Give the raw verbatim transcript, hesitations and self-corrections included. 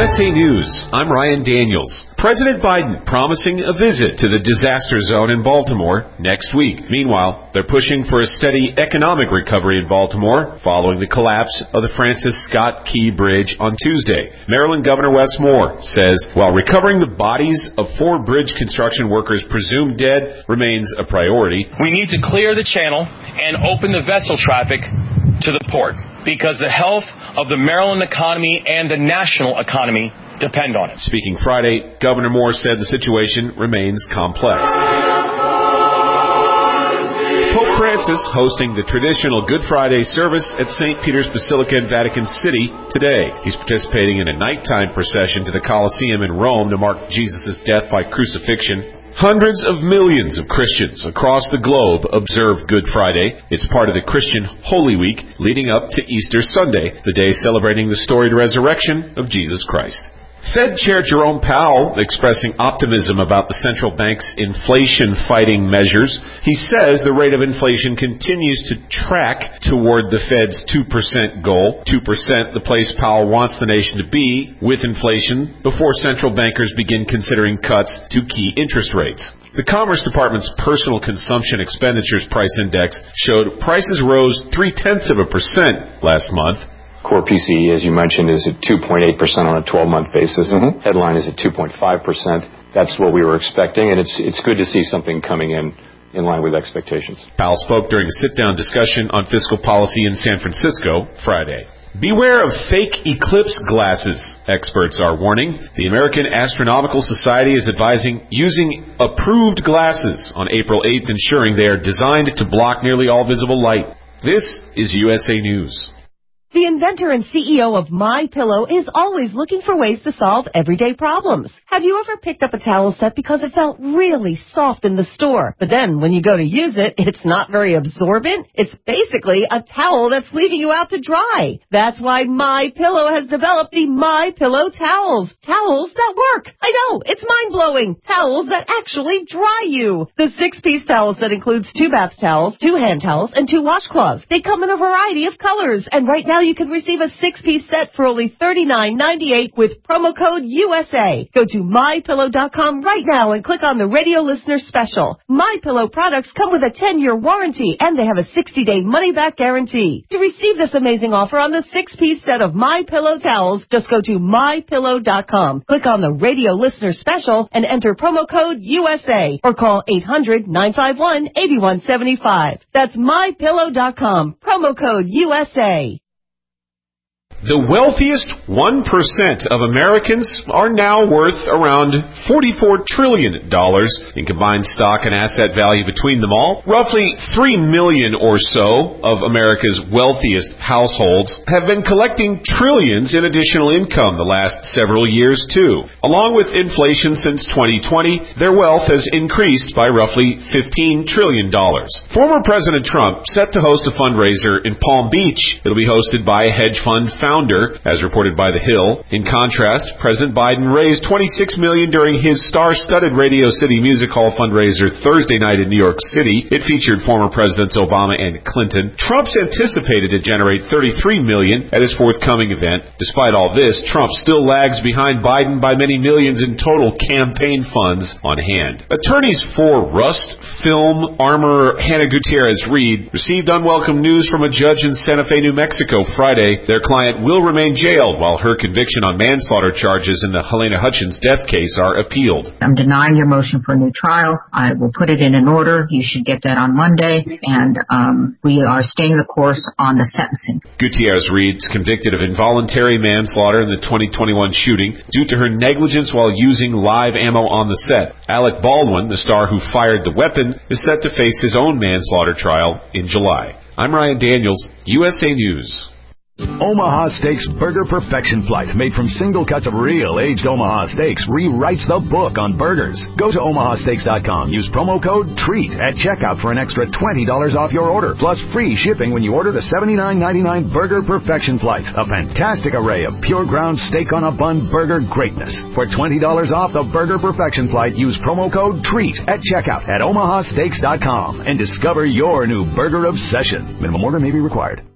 S A News, I'm Ryan Daniels. President Biden promising a visit to the disaster zone in Baltimore next week. Meanwhile, they're pushing for a steady economic recovery in Baltimore following the collapse of the Francis Scott Key Bridge on Tuesday. Maryland Governor Wes Moore says while recovering the bodies of four bridge construction workers presumed dead remains a priority, we need to clear the channel and open the vessel traffic to the port because the health of the Maryland economy and the national economy depend on it. Speaking Friday, Governor Moore said the situation remains complex. Pope Francis hosting the traditional Good Friday service at Saint Peter's Basilica in Vatican City today. He's participating in a nighttime procession to the Colosseum in Rome to mark Jesus' death by crucifixion. Hundreds of millions of Christians across the globe observe Good Friday. It's part of the Christian Holy Week leading up to Easter Sunday, the day celebrating the storied resurrection of Jesus Christ. Fed Chair Jerome Powell expressing optimism about the central bank's inflation-fighting measures. He says the rate of inflation continues to track toward the Fed's two percent goal. two percent, the place Powell wants the nation to be with inflation before central bankers begin considering cuts to key interest rates. The Commerce Department's Personal Consumption Expenditures Price Index showed prices rose three-tenths of a percent last month. Core P C E, as you mentioned, is at two point eight percent on a twelve-month basis. Mm-hmm. Headline is at two point five percent. That's what we were expecting, and it's it's good to see something coming in in line with expectations. Powell spoke during a sit-down discussion on fiscal policy in San Francisco Friday. Beware of fake eclipse glasses, experts are warning. The American Astronomical Society is advising using approved glasses on April eighth, ensuring they are designed to block nearly all visible light. This is U S A News. The inventor and C E O of MyPillow is always looking for ways to solve everyday problems. Have you ever picked up a towel set because it felt really soft in the store, but then when you go to use it, it's not very absorbent? It's basically a towel that's leaving you out to dry. That's why MyPillow has developed the MyPillow towels. Towels that work. I know, it's mind-blowing. Towels that actually dry you. The six-piece towel set includes two bath towels, two hand towels, and two washcloths. They come in a variety of colors, and right now you can receive a six-piece set for only thirty-nine ninety-eight with promo code U S A. Go to my pillow dot com right now and click on the radio listener special. MyPillow products come with a ten-year warranty, and they have a sixty-day money-back guarantee. To receive this amazing offer on the six-piece set of MyPillow towels, just go to my pillow dot com. Click on the radio listener special and enter promo code U S A or call eight hundred nine five one eight one seven five. That's my pillow dot com. Promo code U S A. The wealthiest one percent of Americans are now worth around forty-four trillion dollars in combined stock and asset value between them all. Roughly three million or so of America's wealthiest households have been collecting trillions in additional income the last several years, too. Along with inflation since twenty twenty, their wealth has increased by roughly fifteen trillion dollars. Former President Trump set to host a fundraiser in Palm Beach. It'll be hosted by a hedge fund founder. Founder, as reported by The Hill. In contrast, President Biden raised twenty-six million dollars during his star-studded Radio City Music Hall fundraiser Thursday night in New York City. It featured former Presidents Obama and Clinton. Trump's anticipated to generate thirty-three million dollars at his forthcoming event. Despite all this, Trump still lags behind Biden by many millions in total campaign funds on hand. Attorneys for Rust Film armorer Hannah Gutierrez-Reed received unwelcome news from a judge in Santa Fe, New Mexico Friday. Their client will remain jailed while her conviction on manslaughter charges in the Helena Hutchins death case are appealed. I'm denying your motion for a new trial. I will put it in an order. You should get that on Monday. And um, we are staying the course on the sentencing. Gutierrez-Reed's convicted of involuntary manslaughter in the twenty twenty-one shooting due to her negligence while using live ammo on the set. Alec Baldwin, the star who fired the weapon, is set to face his own manslaughter trial in July. I'm Ryan Daniels, U S A News. Omaha Steaks Burger Perfection Flight, made from single cuts of real aged Omaha steaks, rewrites the book on burgers. Go to omaha steaks dot com. Use promo code TREAT at checkout for an extra twenty dollars off your order, plus free shipping when you order the seventy-nine ninety-nine Burger Perfection Flight, a fantastic array of pure ground steak on a bun burger greatness. For twenty dollars off the Burger Perfection Flight, use promo code TREAT at checkout at omaha steaks dot com and discover your new burger obsession. Minimum order may be required.